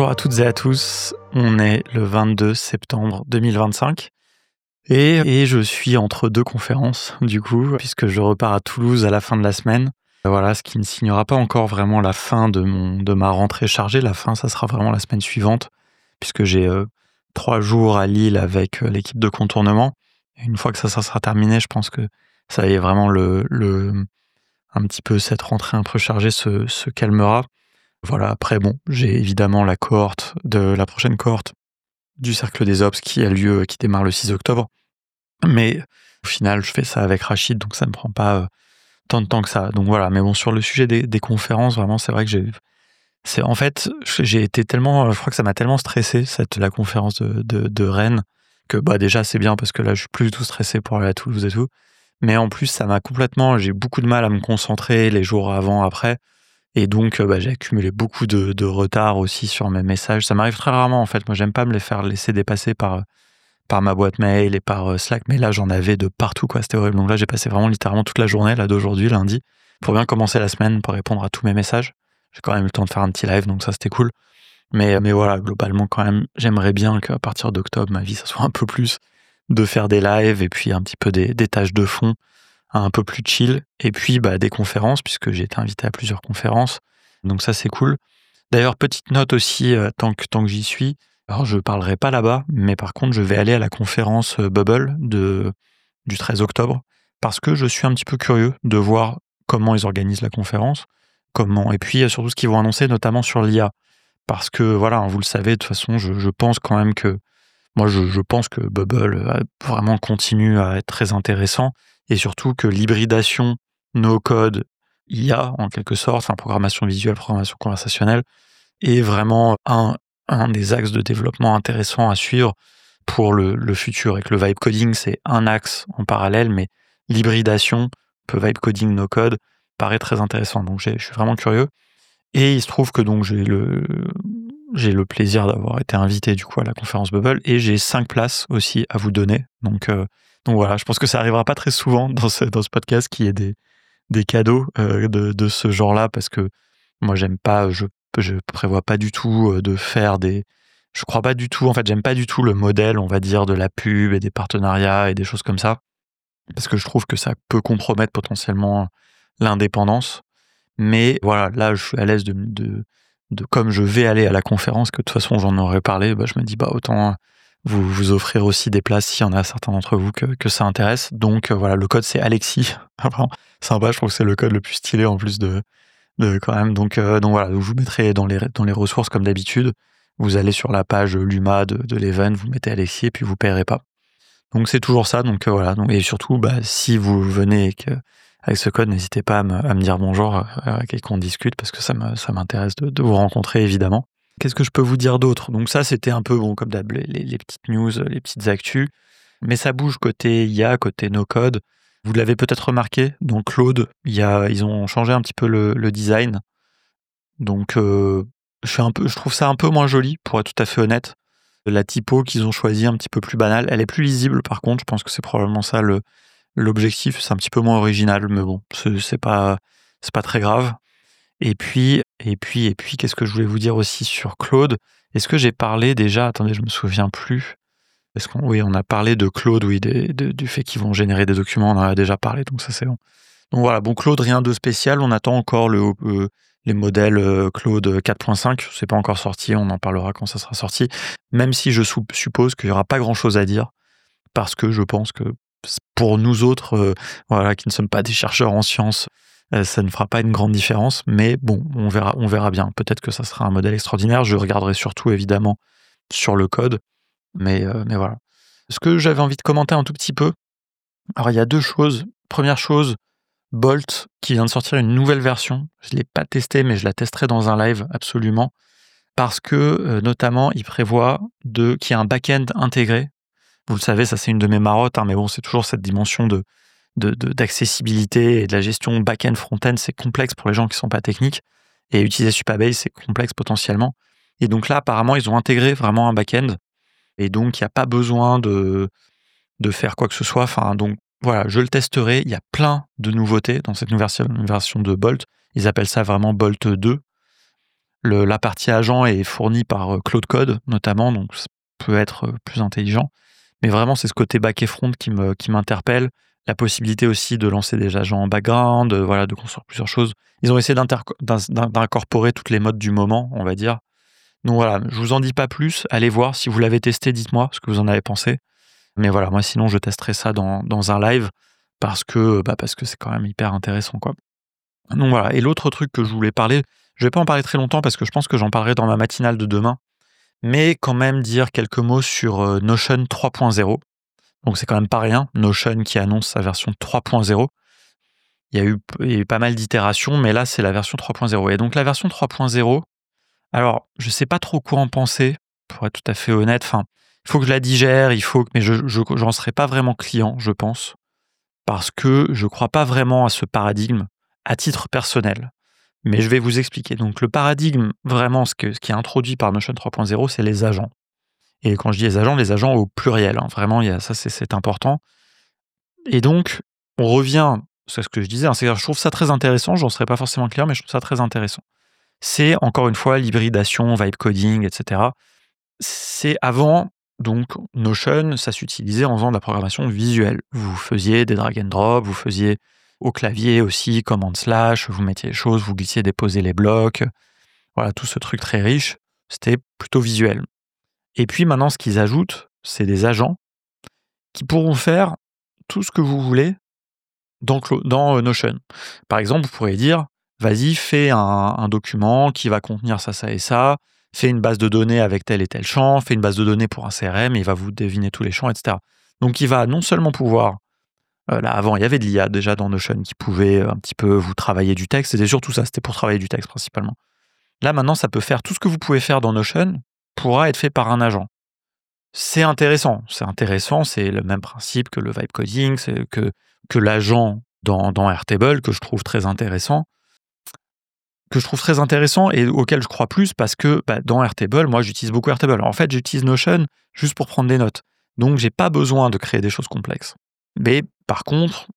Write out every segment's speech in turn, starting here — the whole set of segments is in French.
Bonjour à toutes et à tous, on est le 22 septembre 2025 et je suis entre deux conférences du coup, puisque je repars à Toulouse à la fin de la semaine. Voilà, ce qui ne signera pas encore vraiment la fin de ma rentrée chargée. La fin, ça sera vraiment la semaine suivante, puisque j'ai 3 jours à Lille avec l'équipe de contournement. Et une fois que ça sera terminé, je pense que ça y est vraiment un petit peu cette rentrée un peu chargée se calmera. Voilà, après bon, j'ai évidemment la prochaine cohorte du Cercle des Ops qui démarre le 6 octobre. Mais au final, je fais ça avec Rachid, donc ça ne me prend pas tant de temps que ça. Donc voilà, mais bon, sur le sujet des conférences, vraiment, c'est vrai que j'ai été tellement, je crois que ça m'a tellement stressé, la conférence de Rennes, que bah déjà c'est bien parce que là, je suis plus du tout stressé pour aller à Toulouse et tout. Mais en plus, j'ai beaucoup de mal à me concentrer les jours avant, après. Et donc, j'ai accumulé beaucoup de retard aussi sur mes messages. Ça m'arrive très rarement, en fait. Moi, j'aime pas me les faire laisser dépasser par ma boîte mail et par Slack, mais là, j'en avais de partout, quoi. C'était horrible. Donc là, j'ai passé vraiment littéralement toute la journée, là, d'aujourd'hui, lundi, pour bien commencer la semaine, pour répondre à tous mes messages. J'ai quand même eu le temps de faire un petit live, donc ça, c'était cool. Mais voilà, globalement, quand même, j'aimerais bien qu'à partir d'octobre, ma vie, ça soit un peu plus de faire des lives et puis un petit peu des tâches de fond un peu plus chill. Et puis, des conférences, puisque j'ai été invité à plusieurs conférences. Donc ça, c'est cool. D'ailleurs, petite note aussi, tant que j'y suis, alors je parlerai pas là-bas, mais par contre, je vais aller à la conférence Bubble du 13 octobre, parce que je suis un petit peu curieux de voir comment ils organisent la conférence, et puis surtout ce qu'ils vont annoncer, notamment sur l'IA. Parce que voilà, vous le savez, de toute façon, je pense quand même que je pense que Bubble vraiment continue à être très intéressant, et surtout que l'hybridation no-code IA, en quelque sorte, enfin programmation visuelle, programmation conversationnelle, est vraiment un des axes de développement intéressants à suivre pour le futur. Et que le vibe coding, c'est un axe en parallèle, mais l'hybridation, un peu vibe coding no-code, paraît très intéressant. Donc je suis vraiment curieux. Et il se trouve que donc j'ai le plaisir d'avoir été invité du coup à la conférence Bubble, et j'ai 5 places aussi à vous donner. Donc voilà, je pense que ça arrivera pas très souvent dans ce podcast qu'il y ait des cadeaux de ce genre-là, parce que moi je prévois pas du tout je crois pas du tout, en fait j'aime pas du tout le modèle, on va dire, de la pub et des partenariats et des choses comme ça, parce que je trouve que ça peut compromettre potentiellement l'indépendance. Mais voilà, là, je suis à l'aise comme je vais aller à la conférence, que de toute façon, j'en aurais parlé, je me dis, autant vous offrir aussi des places s'il y en a certains d'entre vous que ça intéresse. Donc voilà, le code, c'est Alexis. Vraiment sympa, je trouve que c'est le code le plus stylé en plus de quand même. Donc voilà, je vous mettrai dans les ressources comme d'habitude. Vous allez sur la page Luma de l'event, vous mettez Alexis et puis vous paierez pas. Donc c'est toujours ça. Donc voilà. Et surtout, si vous venez avec ce code, n'hésitez pas à me dire bonjour et qu'on discute, parce que ça m'intéresse de vous rencontrer, évidemment. Qu'est-ce que je peux vous dire d'autre ? Donc ça, c'était un peu, comme d'hab, les petites news, les petites actus. Mais ça bouge côté IA, côté no-code. Vous l'avez peut-être remarqué, dans Claude, ils ont changé un petit peu le design. Donc je trouve ça un peu moins joli, pour être tout à fait honnête. La typo qu'ils ont choisie, un petit peu plus banale, elle est plus lisible par contre, je pense que c'est probablement ça l'objectif, c'est un petit peu moins original, mais bon, c'est pas très grave. Et puis, qu'est-ce que je voulais vous dire aussi sur Claude ? Est-ce que j'ai parlé déjà ? Attendez, je me souviens plus. Oui, on a parlé de Claude, oui, du fait qu'ils vont générer des documents, on en a déjà parlé, donc ça c'est bon. Donc voilà, bon, Claude, rien de spécial, on attend encore les modèles Claude 4.5, c'est pas encore sorti, on en parlera quand ça sera sorti, même si je suppose qu'il y aura pas grand-chose à dire, parce que je pense que pour nous autres, qui ne sommes pas des chercheurs en sciences, ça ne fera pas une grande différence, mais bon, on verra bien. Peut-être que ça sera un modèle extraordinaire. Je regarderai surtout, évidemment, sur le code, mais voilà. Ce que j'avais envie de commenter un tout petit peu, alors il y a 2 choses. Première chose, Bolt, qui vient de sortir une nouvelle version. Je ne l'ai pas testée, mais je la testerai dans un live, absolument, parce que, notamment, il prévoit qu'il y ait un back-end intégré. Vous le savez, ça c'est une de mes marottes, mais bon, c'est toujours cette dimension d'accessibilité et de la gestion back-end, front-end, c'est complexe pour les gens qui ne sont pas techniques, et utiliser Supabase, c'est complexe potentiellement. Et donc là, apparemment, ils ont intégré vraiment un back-end, et donc il n'y a pas besoin de faire quoi que ce soit. Enfin, donc voilà, je le testerai. Il y a plein de nouveautés dans cette nouvelle version de Bolt. Ils appellent ça vraiment Bolt 2. La partie agent est fournie par Claude Code, notamment, donc ça peut être plus intelligent. Mais vraiment, c'est ce côté back et front qui m'interpelle. La possibilité aussi de lancer des agents en background, de construire plusieurs choses. Ils ont essayé d'incorporer toutes les modes du moment, on va dire. Donc voilà, je vous en dis pas plus. Allez voir, si vous l'avez testé, dites-moi ce que vous en avez pensé. Mais voilà, moi sinon je testerai ça dans un live parce que c'est quand même hyper intéressant, quoi. Donc voilà. Et l'autre truc que je voulais parler, je vais pas en parler très longtemps parce que je pense que j'en parlerai dans ma matinale de demain, mais quand même dire quelques mots sur Notion 3.0. Donc c'est quand même pas rien, Notion qui annonce sa version 3.0. Il y a eu pas mal d'itérations, mais là c'est la version 3.0. Et donc la version 3.0, alors je sais pas trop quoi en penser, pour être tout à fait honnête. Enfin, il faut que je la digère, mais j'en serai pas vraiment client, je pense, parce que je crois pas vraiment à ce paradigme à titre personnel. Mais je vais vous expliquer. Donc le paradigme, vraiment, ce qui est introduit par Notion 3.0, c'est les agents. Et quand je dis les agents au pluriel, hein, vraiment, ça c'est important. Et donc, on revient, c'est ce que je disais, c'est-à-dire je trouve ça très intéressant, j'en serais pas forcément clair, mais je trouve ça très intéressant. C'est encore une fois l'hybridation, vibe coding, etc. C'est avant, donc Notion, ça s'utilisait en faisant de la programmation visuelle. Vous faisiez des drag and drop, vous faisiez au clavier aussi, commande slash, vous mettiez les choses, vous glissiez, déposiez les blocs. Voilà, tout ce truc très riche, c'était plutôt visuel. Et puis maintenant, ce qu'ils ajoutent, c'est des agents qui pourront faire tout ce que vous voulez dans Notion. Par exemple, vous pourrez dire, vas-y, fais un document qui va contenir ça, ça et ça, fais une base de données avec tel et tel champ, fais une base de données pour un CRM, et il va vous deviner tous les champs, etc. Donc il va non seulement pouvoir, là avant il y avait de l'IA déjà dans Notion qui pouvait un petit peu vous travailler du texte, c'était surtout ça, c'était pour travailler du texte principalement. Là maintenant ça peut faire tout ce que vous pouvez faire dans Notion, pourra être fait par un agent. C'est intéressant, c'est le même principe que le vibe coding, c'est que l'agent dans Airtable, que je trouve très intéressant et auquel je crois plus parce que dans Airtable, moi j'utilise beaucoup Airtable. Alors, en fait, j'utilise Notion juste pour prendre des notes. Donc, j'ai pas besoin de créer des choses complexes. Mais par contre,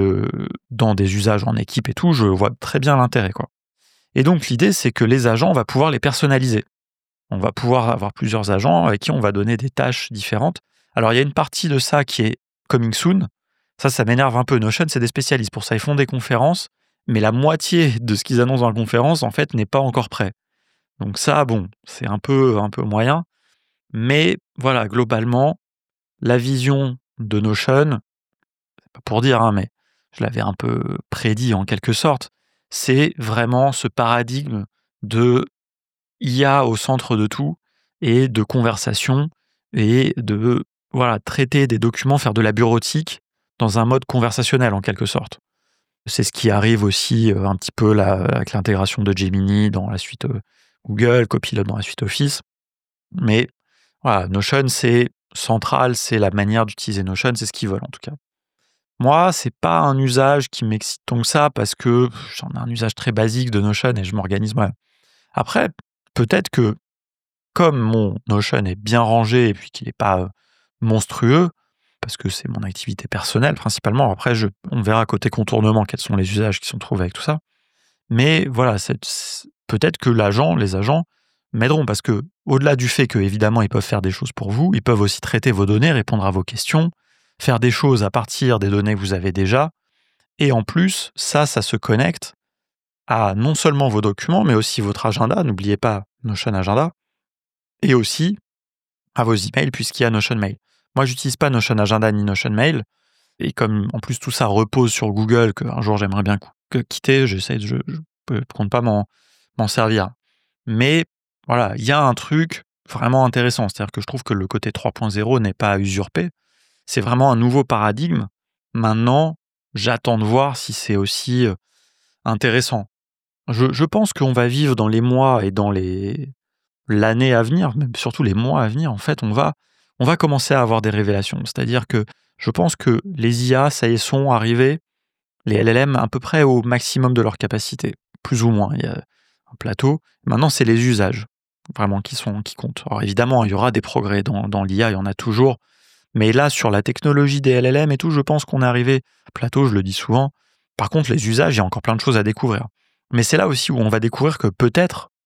dans des usages en équipe et tout, je vois très bien l'intérêt, quoi. Et donc, l'idée, c'est que les agents, on va pouvoir les personnaliser. On va pouvoir avoir plusieurs agents avec qui on va donner des tâches différentes. Alors, il y a une partie de ça qui est coming soon. Ça m'énerve un peu. Notion, c'est des spécialistes pour ça. Ils font des conférences, mais la moitié de ce qu'ils annoncent dans la conférence, en fait, n'est pas encore prêt. Donc ça, bon, c'est un peu moyen. Mais voilà, globalement, la vision de Notion, c'est pas pour dire, mais je l'avais un peu prédit en quelque sorte, c'est vraiment ce paradigme de IA au centre de tout et de conversation et de traiter des documents, faire de la bureautique dans un mode conversationnel en quelque sorte. C'est ce qui arrive aussi un petit peu là, avec l'intégration de Gemini dans la suite Google, Copilot dans la suite Office. Mais voilà, Notion, c'est central, c'est la manière d'utiliser Notion, c'est ce qu'ils veulent en tout cas. Moi, c'est pas un usage qui m'excite tant que ça parce que j'en ai un usage très basique de Notion et je m'organise moi. Après, peut-être que comme mon Notion est bien rangé et puis qu'il n'est pas monstrueux, parce que c'est mon activité personnelle principalement, après on verra côté contournement quels sont les usages qui sont trouvés avec tout ça. Mais voilà, peut-être que les agents m'aideront parce que au-delà du fait qu'évidemment ils peuvent faire des choses pour vous, ils peuvent aussi traiter vos données, répondre à vos questions, faire des choses à partir des données que vous avez déjà. Et en plus, ça se connecte à non seulement vos documents, mais aussi votre agenda. N'oubliez pas Notion Agenda. Et aussi à vos emails, puisqu'il y a Notion Mail. Moi, j'utilise pas Notion Agenda ni Notion Mail. Et comme en plus tout ça repose sur Google, qu'un jour j'aimerais bien quitter, je compte pas m'en servir. Mais voilà, il y a un truc vraiment intéressant. C'est-à-dire que je trouve que le côté 3.0 n'est pas à usurper. C'est vraiment un nouveau paradigme. Maintenant, j'attends de voir si c'est aussi intéressant. Je pense qu'on va vivre dans les mois et dans l'année à venir, même surtout les mois à venir, en fait, on va commencer à avoir des révélations. C'est-à-dire que je pense que les IA, ça y est, sont arrivés, les LLM, à peu près au maximum de leur capacité, plus ou moins. Il y a un plateau. Maintenant, c'est les usages, vraiment, qui comptent. Alors évidemment, il y aura des progrès dans l'IA, il y en a toujours. Mais là, sur la technologie des LLM et tout, je pense qu'on est arrivé à plateau, je le dis souvent. Par contre, les usages, il y a encore plein de choses à découvrir. Mais c'est là aussi où on va découvrir que peut-être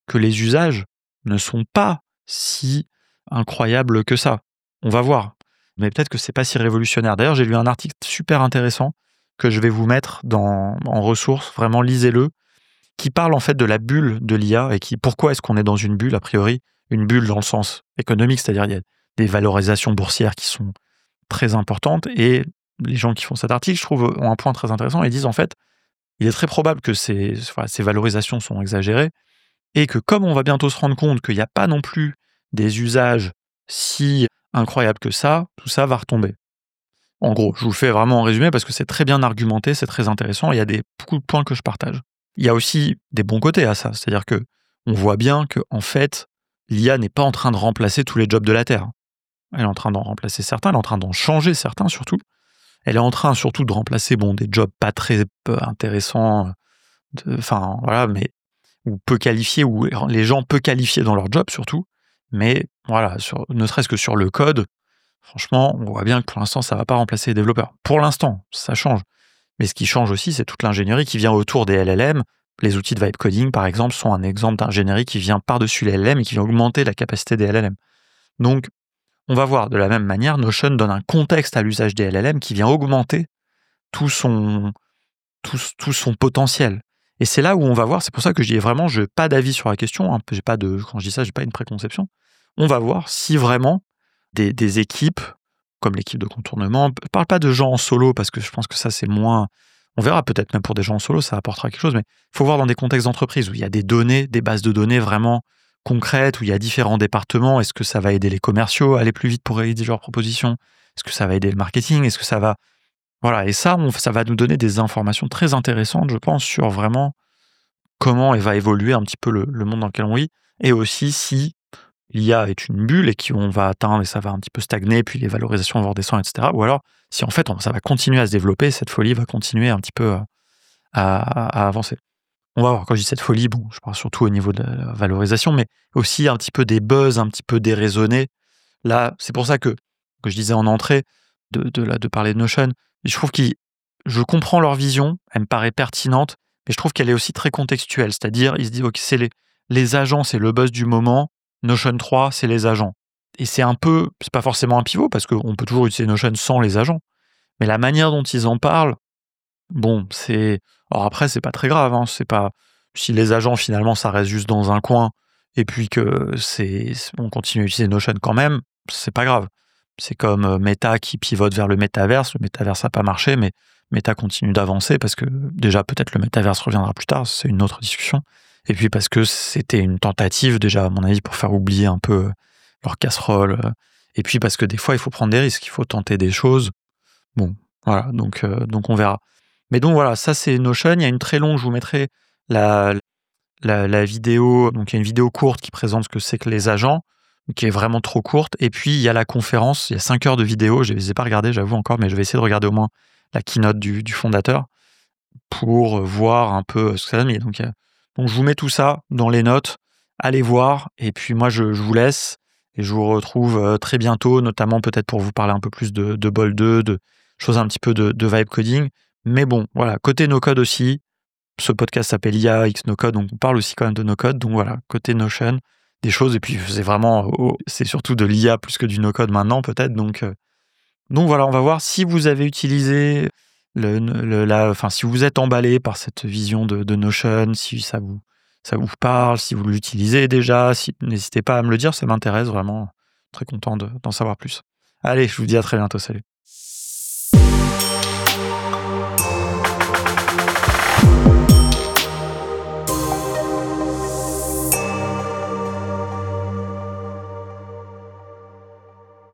que les usages ne sont pas si incroyables que ça. On va voir. Mais peut-être que c'est pas si révolutionnaire. D'ailleurs, j'ai lu un article super intéressant que je vais vous mettre en ressources. Vraiment, lisez-le. Qui parle en fait de la bulle de l'IA et pourquoi est-ce qu'on est dans une bulle, a priori, une bulle dans le sens économique, c'est-à-dire il y a des valorisations boursières qui sont très importantes et les gens qui font cet article, je trouve, ont un point très intéressant. Ils disent en fait, il est très probable que ces valorisations sont exagérées et que comme on va bientôt se rendre compte qu'il n'y a pas non plus des usages si incroyables que ça, tout ça va retomber. En gros, je vous fais vraiment en résumé parce que c'est très bien argumenté, c'est très intéressant, et il y a beaucoup de points que je partage. Il y a aussi des bons côtés à ça, c'est-à-dire que on voit bien que en fait, l'IA n'est pas en train de remplacer tous les jobs de la Terre. Elle est en train d'en remplacer certains, elle est en train d'en changer certains surtout. Elle est en train surtout de remplacer des jobs pas très intéressants, mais ou peu qualifiés, ou les gens peu qualifiés dans leur job surtout. Mais voilà, ne serait-ce que sur le code, franchement, on voit bien que pour l'instant, ça ne va pas remplacer les développeurs. Pour l'instant, ça change. Mais ce qui change aussi, c'est toute l'ingénierie qui vient autour des LLM. Les outils de vibe coding, par exemple, sont un exemple d'ingénierie qui vient par-dessus les LLM et qui vient augmenter la capacité des LLM. Donc, on va voir de la même manière, Notion donne un contexte à l'usage des LLM qui vient augmenter tout son potentiel. Et c'est là où on va voir, c'est pour ça que je dis vraiment, je n'ai pas d'avis sur la question, hein, quand je dis ça, je n'ai pas une préconception. On va voir si vraiment des équipes, comme l'équipe de contournement, je ne parle pas de gens en solo, parce que je pense que ça c'est moins... On verra peut-être même pour des gens en solo, ça apportera quelque chose, mais il faut voir dans des contextes d'entreprise où il y a des données, des bases de données vraiment concrètes, où il y a différents départements. Est-ce que ça va aider les commerciaux à aller plus vite pour réaliser leurs propositions? Est-ce que ça va aider le marketing? Est-ce que ça va... Voilà, et ça va nous donner des informations très intéressantes, je pense, sur vraiment comment va évoluer un petit peu le monde dans lequel on vit, et aussi si l'IA est une bulle et qu'on va atteindre et ça va un petit peu stagner, puis les valorisations vont redescendre, etc. Ou alors, si en fait ça va continuer à se développer, cette folie va continuer un petit peu à avancer. On va voir, quand je dis cette folie, je parle surtout au niveau de la valorisation, mais aussi un petit peu des buzz, un petit peu déraisonnés. Là, c'est pour ça que je disais en entrée de parler de Notion, je trouve je comprends leur vision, elle me paraît pertinente, mais je trouve qu'elle est aussi très contextuelle. C'est-à-dire, ils se disent, ok, c'est les agents, c'est le buzz du moment, Notion 3, c'est les agents. Et c'est pas forcément un pivot, parce qu'on peut toujours utiliser Notion sans les agents. Mais la manière dont ils en parlent, alors après, c'est pas très grave, hein, c'est pas... Si les agents, finalement, ça reste juste dans un coin, et puis que on continue à utiliser Notion quand même, c'est pas grave. C'est comme Meta qui pivote vers le métaverse n'a pas marché, mais Meta continue d'avancer parce que déjà peut-être le métaverse reviendra plus tard, c'est une autre discussion. Et puis parce que c'était une tentative déjà à mon avis pour faire oublier un peu leur casserole. Et puis parce que des fois il faut prendre des risques, il faut tenter des choses. Bon, voilà, donc on verra. Mais donc voilà, ça c'est Notion. Il y a une très longue, je vous mettrai la vidéo. Donc il y a une vidéo courte qui présente ce que c'est que les agents, qui est vraiment trop courte. Et puis il y a la conférence, il y a 5 heures de vidéo. Je ne les ai pas regardées, j'avoue encore, mais je vais essayer de regarder au moins la keynote du fondateur pour voir un peu ce que ça donne. Donc je vous mets tout ça dans les notes. Allez voir. Et puis moi je vous laisse et je vous retrouve très bientôt, notamment peut-être pour vous parler un peu plus de Bol 2, de choses un petit peu de vibe coding. Mais bon, voilà, côté no code aussi. Ce podcast s'appelle IA X No Code, donc on parle aussi quand même de no code. Donc voilà, côté Notion, des choses. Et puis c'est surtout de l'IA plus que du no code maintenant peut-être. Donc voilà, on va voir si vous avez utilisé si vous êtes emballé par cette vision de Notion, si ça vous parle, si vous l'utilisez déjà. N'hésitez pas à me le dire, ça m'intéresse vraiment. Très content d'en savoir plus. Allez, je vous dis à très bientôt, salut.